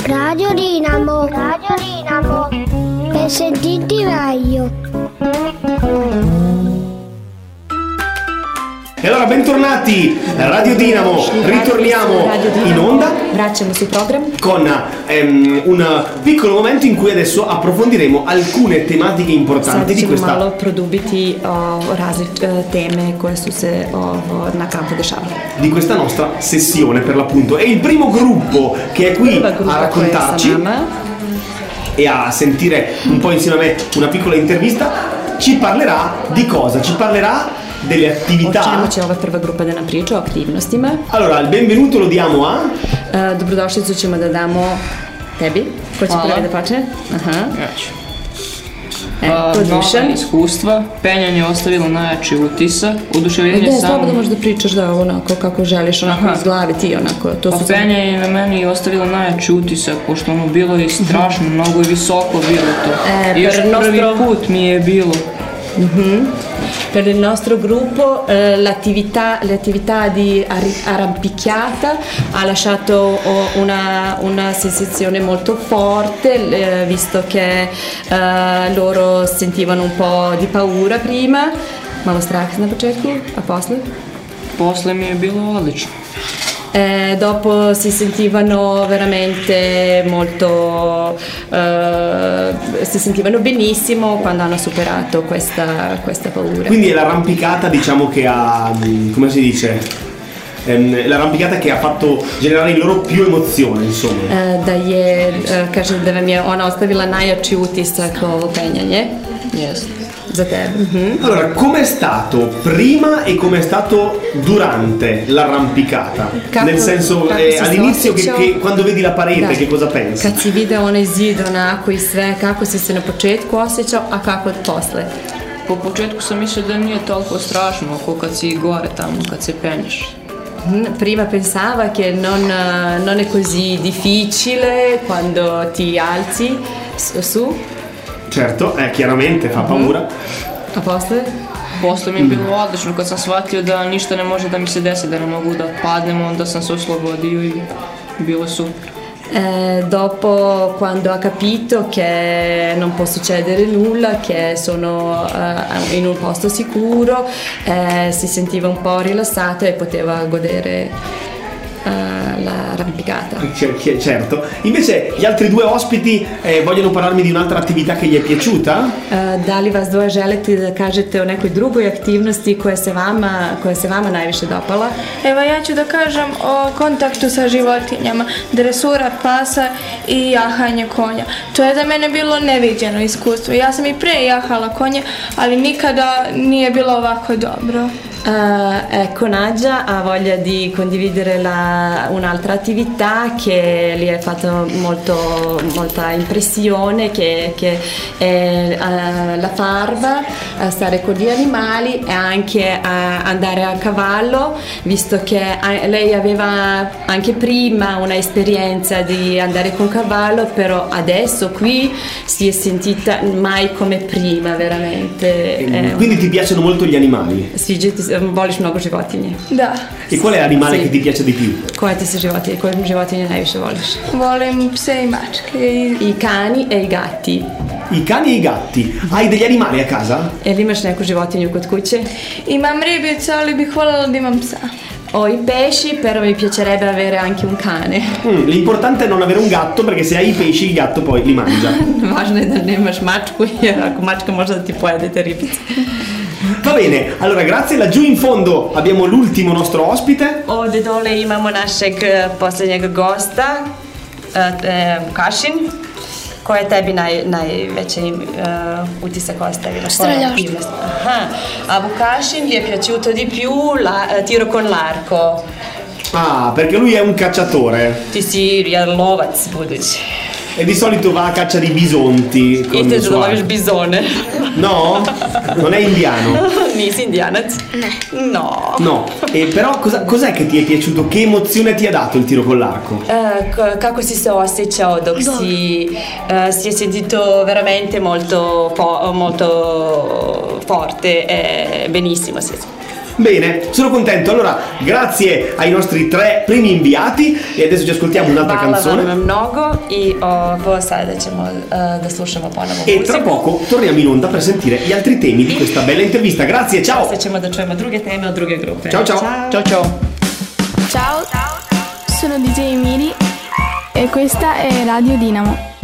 Radio Dinamo. Radio Dinamo. Per sentirti meglio. E allora bentornati a Radio Dinamo, ritorniamo in onda. Vraćamo se u program con un piccolo momento in cui adesso approfondiremo alcune tematiche importanti di questa. malo produbiti različite teme koje su se na kampu dešavale. Di questa nostra sessione per l'appunto. E il primo gruppo che è qui a raccontarci e a sentire un po' insieme a me una piccola intervista ci parlerà di cosa? Ci parlerà delle attività. O čemu će ova prva grupa da nam priča, o aktivnostima. Allora, il benvenuto lo diamo a dobrodošlicu ćemo da damo tebi. Ko će prvi da počne? Aha. Ja ću. Dušan. Nova iskustva, penjanje je ostavilo najjači utisak, oduševljenje samo... slobodno možeš da pričaš onako kako želiš, onako iz glave ti onako. Pa penjanje je na meni ostavilo najjači utisak, pošto ono bilo je strašno, mnogo je visoko bilo to. Još prvi put mi je bilo. Per il nostro gruppo l'attività di arrampicata ha lasciato una sensazione molto forte, visto che loro sentivano un po' di paura prima, malo strah na početku, a posle? Posle mi je bilo odlično. Dopo si sentivano veramente molto si sentivano benissimo quando hanno superato questa paura. Quindi è l'arrampicata, diciamo, che ha, come si dice, l'arrampicata che ha fatto generare in loro più emozione, insomma. Da je, kaže da vam je ona ostavila najjači utisak ovo penjanje. Yes. Za tebe. Allora, com'è stato prima e com'è stato durante l'arrampicata? Nel senso, all'inizio che quando vedi la parete, che cosa pensi? Kad si video onaj zid onako i sve, kako si se na početku osjećao, a kako posle? Po početku sam mislio da nije toliko strašno ako kad si gore tamo, kad se penješ. Prima pensava che non è così difficile quando ti alzi su. Certo, chiaramente fa paura. A posle? Posle mi je bilo odlično, kad sam shvatio da ništa ne može da mi se desi, da ne mogu da padnem, onda sam se oslobodio i bilo super. Dopo, quando ha capito che non può succedere nulla, che sono in un posto sicuro, si sentiva un po' rilassato e poteva godere l'arrampicata. Certo. Invece gli altri due ospiti vogliono parlarmi di un'altra attività che gli è piaciuta? Da li vas dvoje želite da kažete o nekoj drugoj aktivnosti koja se vama najviše dopala? Evo, ja ću da kažem o kontaktu sa životinjama, dresura pasa i jahanje konja. To je za mene bilo neviđeno iskustvo. Ja sam i pre jahala konje, ali nikada nije bilo ovako dobro. Ecco, Nadia ha voglia di condividere un'altra attività che gli ha fatto molta impressione, che è la farva, stare con gli animali e anche andare a cavallo, visto che lei aveva anche prima una esperienza di andare con cavallo, però adesso qui si è sentita mai come prima, veramente. Quindi ti piacciono molto gli animali? Voliš mnogo životinje? Da. E qual è l'animale che ti piace di più? Koje životinje najviše voliš? Volim pse i mačke. I cani e i gatti. I cani e i gatti. Hai degli animali a casa? Jel imaš neku životinju kod kuće? Imam ribicu, ali bih voljela da imam psa. Ho i pesci, però mi piacerebbe avere anche un cane. L'importante è non avere un gatto, perché se hai i pesci il gatto poi li mangia. Važno je da nemaš mačku, jer ako mačka može da ti pojede te ribice. Va bene, allora grazie. Laggiù in fondo abbiamo l'ultimo nostro ospite. Ovdje dole imamo našeg posljednjeg gosta, Vukašin. Koji je tebi najveći utisak ostavilo? Streljaštvo. A Vukašin gli è piaciuto di più tiro con l'arco. Ah, perché lui è un cacciatore. Ti si lovac budući. E di solito va a caccia di bisonti. I te loviš bizone. No? Non è indiano? Nisi indijanac? No. No. E però cos'è che ti è piaciuto? Che emozione ti ha dato il tiro con l'arco? Kako si se osjećao dok si è sentito veramente molto forte e benissimo si. Bene, sono contento. Allora, grazie ai nostri 3 primi inviati e adesso ci ascoltiamo un'altra canzone. Mnogo i sada ćemo da slušamo ponovo muziku. E tra poco torniamo in onda per sentire gli altri temi di questa bella intervista. Grazie, ciao. Se ćemo da čujemo druge teme od druge grupe. Ciao ciao. Ciao ciao. Ciao, sono DJ Miri e questa è Radio Dinamo.